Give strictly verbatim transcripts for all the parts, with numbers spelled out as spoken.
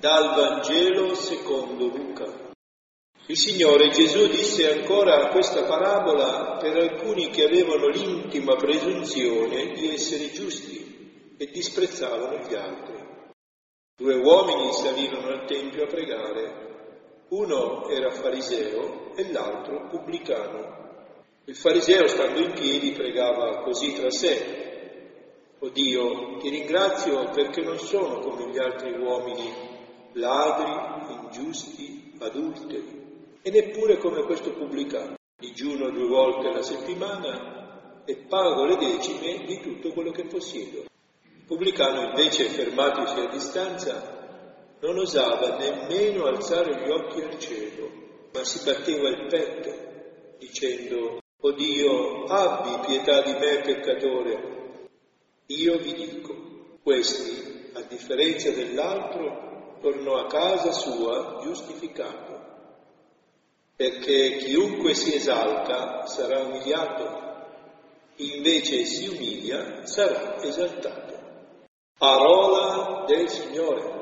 Dal Vangelo secondo Luca. Il Signore Gesù disse ancora questa parabola per alcuni che avevano l'intima presunzione di essere giusti e disprezzavano gli altri. Due uomini salirono al Tempio a pregare. Uno era fariseo e l'altro pubblicano. Il fariseo, stando in piedi, pregava così tra sé: «O Dio, ti ringrazio perché non sono come gli altri uomini, ladri, ingiusti, adulteri, e neppure come questo pubblicano. Digiuno due volte alla settimana e pago le decime di tutto quello che possiedo». Il pubblicano invece, fermatosi a distanza, non osava nemmeno alzare gli occhi al cielo, ma si batteva il petto, dicendo: «O Dio, abbi pietà di me peccatore». Io vi dico, questi, a differenza dell'altro, tornò a casa sua giustificato, perché chiunque si esalta sarà umiliato, invece si umilia sarà esaltato. Parola del Signore.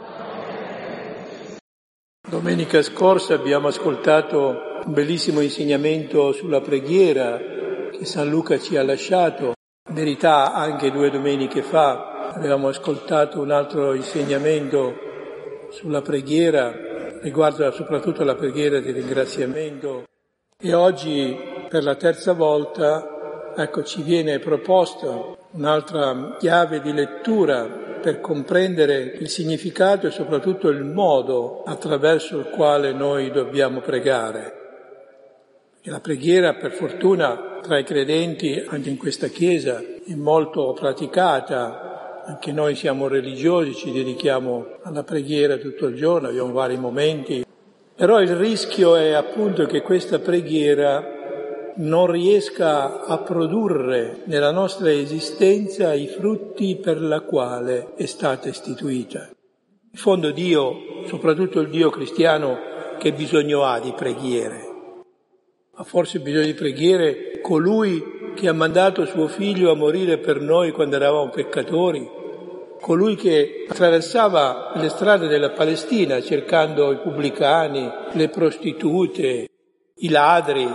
Domenica scorsa abbiamo ascoltato un bellissimo insegnamento sulla preghiera che San Luca ci ha lasciato. In verità anche due domeniche fa avevamo ascoltato un altro insegnamento sulla preghiera, riguardo soprattutto la preghiera di ringraziamento, e oggi per la terza volta ecco, ci viene proposta un'altra chiave di lettura per comprendere il significato e soprattutto il modo attraverso il quale noi dobbiamo pregare. E la preghiera, per fortuna, tra i credenti, anche in questa Chiesa, è molto praticata. Anche noi siamo religiosi, ci dedichiamo alla preghiera tutto il giorno, abbiamo vari momenti. Però il rischio è appunto che questa preghiera non riesca a produrre nella nostra esistenza i frutti per la quale è stata istituita. In fondo Dio, soprattutto il Dio cristiano, che bisogno ha di preghiere? Ha forse bisogno di preghiere colui che ha mandato suo figlio a morire per noi quando eravamo peccatori, colui che attraversava le strade della Palestina cercando i pubblicani, le prostitute, i ladri,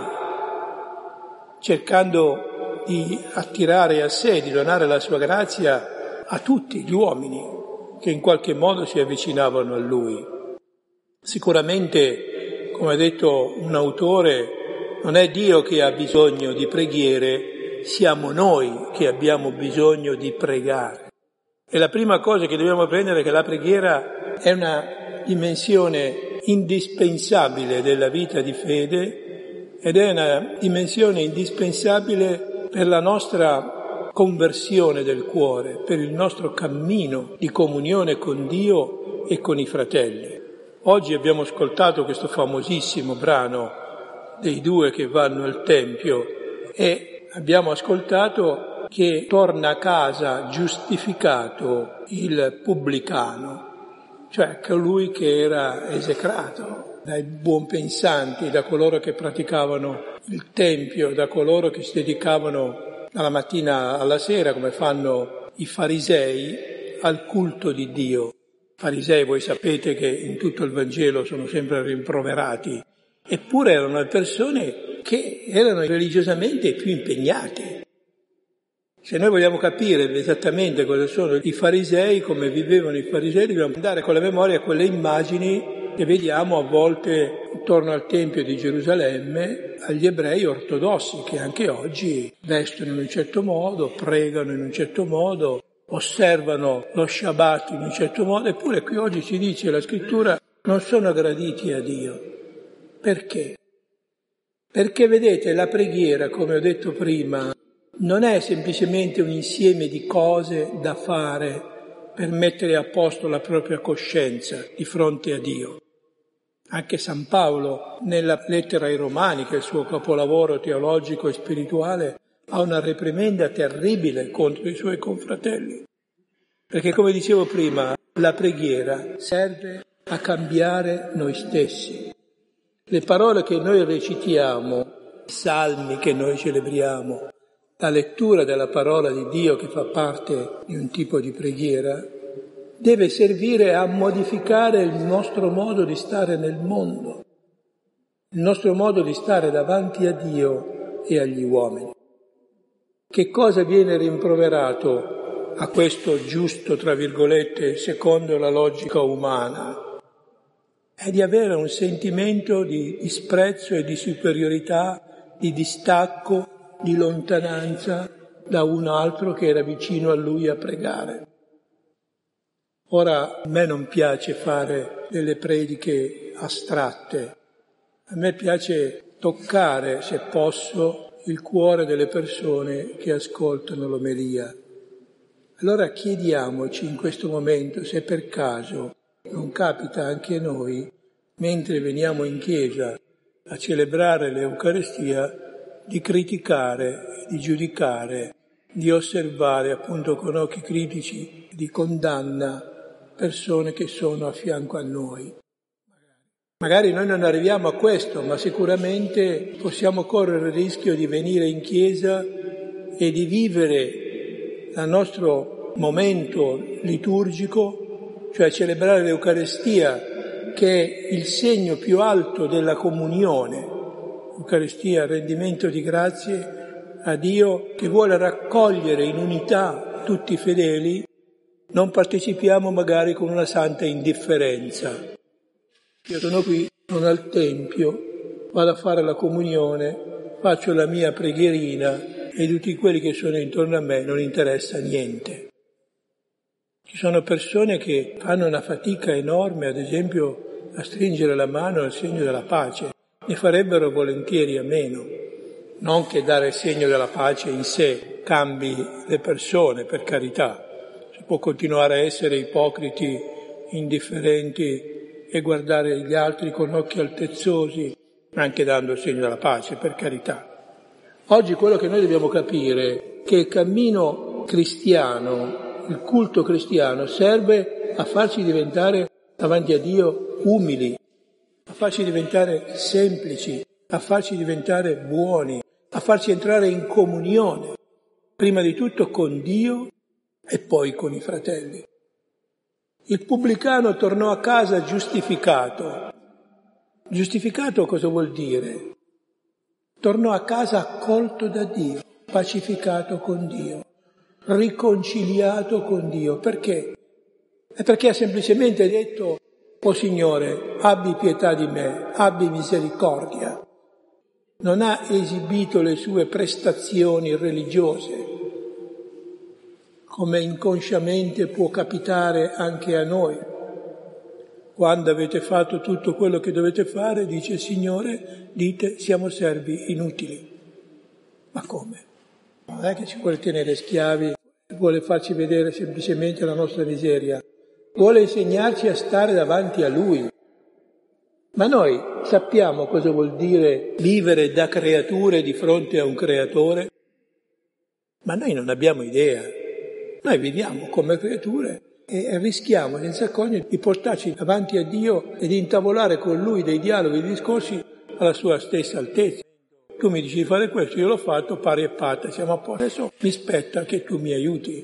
cercando di attirare a sé, di donare la sua grazia a tutti gli uomini che in qualche modo si avvicinavano a lui. Sicuramente, come ha detto un autore, non è Dio che ha bisogno di preghiere, siamo noi che abbiamo bisogno di pregare. E la prima cosa che dobbiamo apprendere è che la preghiera è una dimensione indispensabile della vita di fede ed è una dimensione indispensabile per la nostra conversione del cuore, per il nostro cammino di comunione con Dio e con i fratelli. Oggi abbiamo ascoltato questo famosissimo brano dei due che vanno al Tempio e abbiamo ascoltato che torna a casa giustificato il pubblicano, cioè colui che era esecrato dai buonpensanti, da coloro che praticavano il Tempio, da coloro che si dedicavano dalla mattina alla sera, come fanno i farisei, al culto di Dio. I farisei, voi sapete che in tutto il Vangelo sono sempre rimproverati, eppure erano persone che erano religiosamente più impegnate. Se noi vogliamo capire esattamente cosa sono i farisei, come vivevano i farisei, dobbiamo andare con la memoria a quelle immagini che vediamo a volte intorno al Tempio di Gerusalemme, agli ebrei ortodossi, che anche oggi vestono in un certo modo, pregano in un certo modo, osservano lo Shabbat in un certo modo, eppure qui oggi ci dice la Scrittura non sono graditi a Dio. Perché? Perché vedete, la preghiera, come ho detto prima, non è semplicemente un insieme di cose da fare per mettere a posto la propria coscienza di fronte a Dio. Anche San Paolo, nella lettera ai Romani, che è il suo capolavoro teologico e spirituale, ha una reprimenda terribile contro i suoi confratelli. Perché, come dicevo prima, la preghiera serve a cambiare noi stessi. Le parole che noi recitiamo, i salmi che noi celebriamo, la lettura della parola di Dio che fa parte di un tipo di preghiera, deve servire a modificare il nostro modo di stare nel mondo, il nostro modo di stare davanti a Dio e agli uomini. Che cosa viene rimproverato a questo giusto, tra virgolette, secondo la logica umana? È di avere un sentimento di disprezzo e di superiorità, di distacco, di lontananza da un altro che era vicino a lui a pregare. Ora, a me non piace fare delle prediche astratte, a me piace toccare, se posso, il cuore delle persone che ascoltano l'omelia. Allora chiediamoci in questo momento se per caso non capita anche a noi, mentre veniamo in chiesa a celebrare l'Eucaristia, di criticare, di giudicare, di osservare appunto con occhi critici, di condanna persone che sono a fianco a noi. Magari noi non arriviamo a questo, ma sicuramente possiamo correre il rischio di venire in chiesa e di vivere il nostro momento liturgico, cioè celebrare l'Eucaristia, che è il segno più alto della comunione. L'Eucaristia, il rendimento di grazie a Dio che vuole raccogliere in unità tutti i fedeli, non partecipiamo magari con una santa indifferenza. Io sono qui, sono al Tempio, vado a fare la comunione, faccio la mia preghierina e tutti quelli che sono intorno a me non interessa niente. Ci sono persone che fanno una fatica enorme, ad esempio, a stringere la mano al segno della pace, ne farebbero volentieri a meno. Non che dare il segno della pace in sé cambi le persone, per carità. Si può continuare a essere ipocriti, indifferenti e guardare gli altri con occhi altezzosi, anche dando il segno della pace, per carità. Oggi quello che noi dobbiamo capire è che il cammino cristiano, il culto cristiano, serve a farci diventare davanti a Dio umili, a farci diventare semplici, a farci diventare buoni, a farci entrare in comunione, prima di tutto con Dio e poi con i fratelli. Il pubblicano tornò a casa giustificato. Giustificato cosa vuol dire? Tornò a casa accolto da Dio, pacificato con Dio, riconciliato con Dio. Perché? È perché ha semplicemente detto: «Oh Signore, abbi pietà di me, abbi misericordia». Non ha esibito le sue prestazioni religiose, come inconsciamente può capitare anche a noi. Quando avete fatto tutto quello che dovete fare, dice il Signore, dite: siamo servi inutili. Ma come? Non è che ci vuole tenere schiavi, vuole farci vedere semplicemente la nostra miseria, vuole insegnarci a stare davanti a Lui. Ma noi sappiamo cosa vuol dire vivere da creature di fronte a un creatore? Ma noi non abbiamo idea. Noi viviamo come creature e rischiamo senza accorgerci di portarci davanti a Dio e di intavolare con Lui dei dialoghi, dei discorsi alla sua stessa altezza. Tu mi dici di fare questo, io l'ho fatto, pari e patta, siamo a posto. Adesso mi spetta che tu mi aiuti.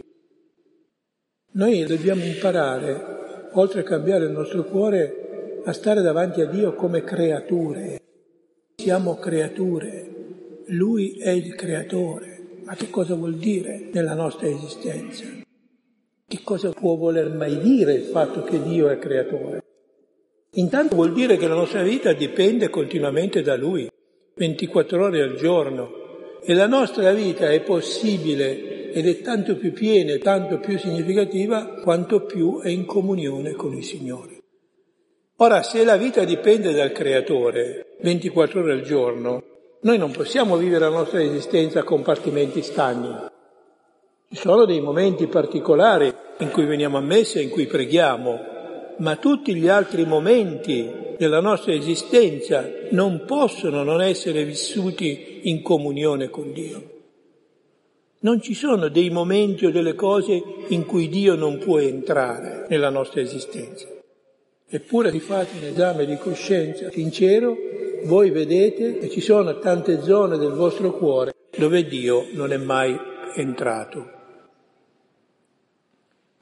Noi dobbiamo imparare, oltre a cambiare il nostro cuore, a stare davanti a Dio come creature. Siamo creature, Lui è il creatore. Ma che cosa vuol dire nella nostra esistenza? Che cosa può voler mai dire il fatto che Dio è creatore? Intanto vuol dire che la nostra vita dipende continuamente da Lui, ventiquattro ore al giorno, e la nostra vita è possibile ed è tanto più piena e tanto più significativa quanto più è in comunione con il Signore. Ora, se la vita dipende dal Creatore ventiquattro ore al giorno, noi non possiamo vivere la nostra esistenza a compartimenti stagni. Ci sono dei momenti particolari in cui veniamo a messa e in cui preghiamo, ma tutti gli altri momenti della nostra esistenza non possono non essere vissuti in comunione con Dio. Non ci sono dei momenti o delle cose in cui Dio non può entrare nella nostra esistenza. Eppure se fate un esame di coscienza sincero, voi vedete che ci sono tante zone del vostro cuore dove Dio non è mai entrato.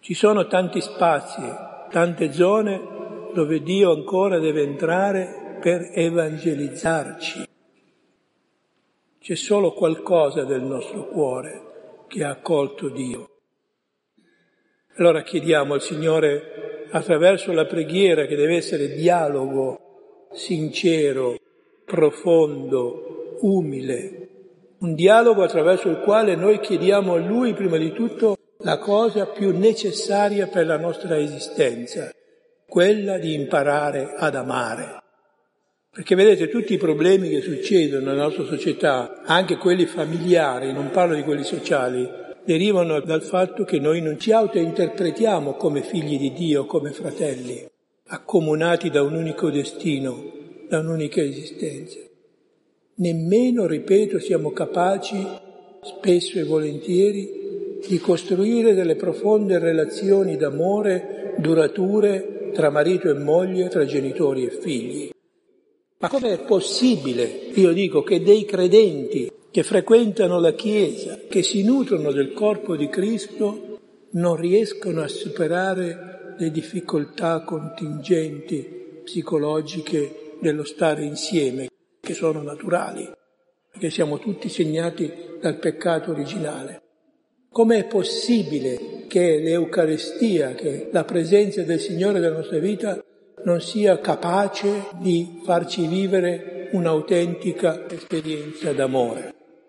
Ci sono tanti spazi, tante zone dove Dio ancora deve entrare per evangelizzarci. C'è solo qualcosa del nostro cuore che ha accolto Dio. Allora chiediamo al Signore, attraverso la preghiera, che deve essere dialogo sincero, profondo, umile, un dialogo attraverso il quale noi chiediamo a Lui prima di tutto la cosa più necessaria per la nostra esistenza, quella di imparare ad amare. Perché vedete, tutti i problemi che succedono nella nostra società, anche quelli familiari, non parlo di quelli sociali, derivano dal fatto che noi non ci autointerpretiamo come figli di Dio, come fratelli, accomunati da un unico destino, da un'unica esistenza. Nemmeno, ripeto, siamo capaci, spesso e volentieri, di costruire delle profonde relazioni d'amore durature tra marito e moglie, tra genitori e figli. Ma com'è possibile, io dico, che dei credenti che frequentano la Chiesa, che si nutrono del corpo di Cristo, non riescono a superare le difficoltà contingenti, psicologiche dello stare insieme, che sono naturali, perché siamo tutti segnati dal peccato originale? Com'è possibile che l'Eucaristia, che la presenza del Signore nella nostra vita, non sia capace di farci vivere un'autentica esperienza d'amore?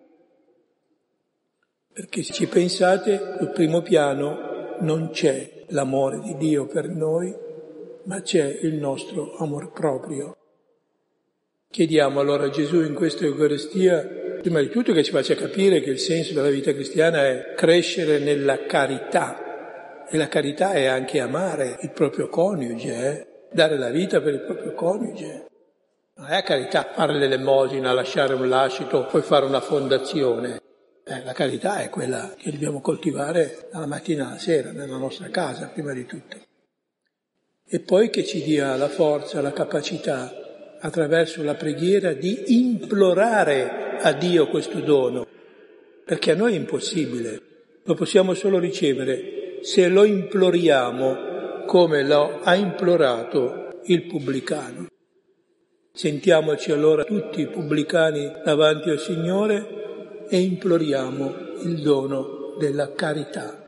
Perché se ci pensate, sul primo piano non c'è l'amore di Dio per noi, ma c'è il nostro amor proprio. Chiediamo allora a Gesù in questa Eucaristia, prima di tutto, che ci faccia capire che il senso della vita cristiana è crescere nella carità, e la carità è anche amare il proprio coniuge, eh? Dare la vita per il proprio coniuge. Non è carità fare l'elemosina, lasciare un lascito, poi fare una fondazione. Eh, la carità è quella che dobbiamo coltivare dalla mattina alla sera, nella nostra casa, prima di tutto. E poi che ci dia la forza, la capacità, attraverso la preghiera, di implorare a Dio questo dono. Perché a noi è impossibile, lo possiamo solo ricevere se lo imploriamo come lo ha implorato il pubblicano. Sentiamoci allora tutti i pubblicani davanti al Signore e imploriamo il dono della carità.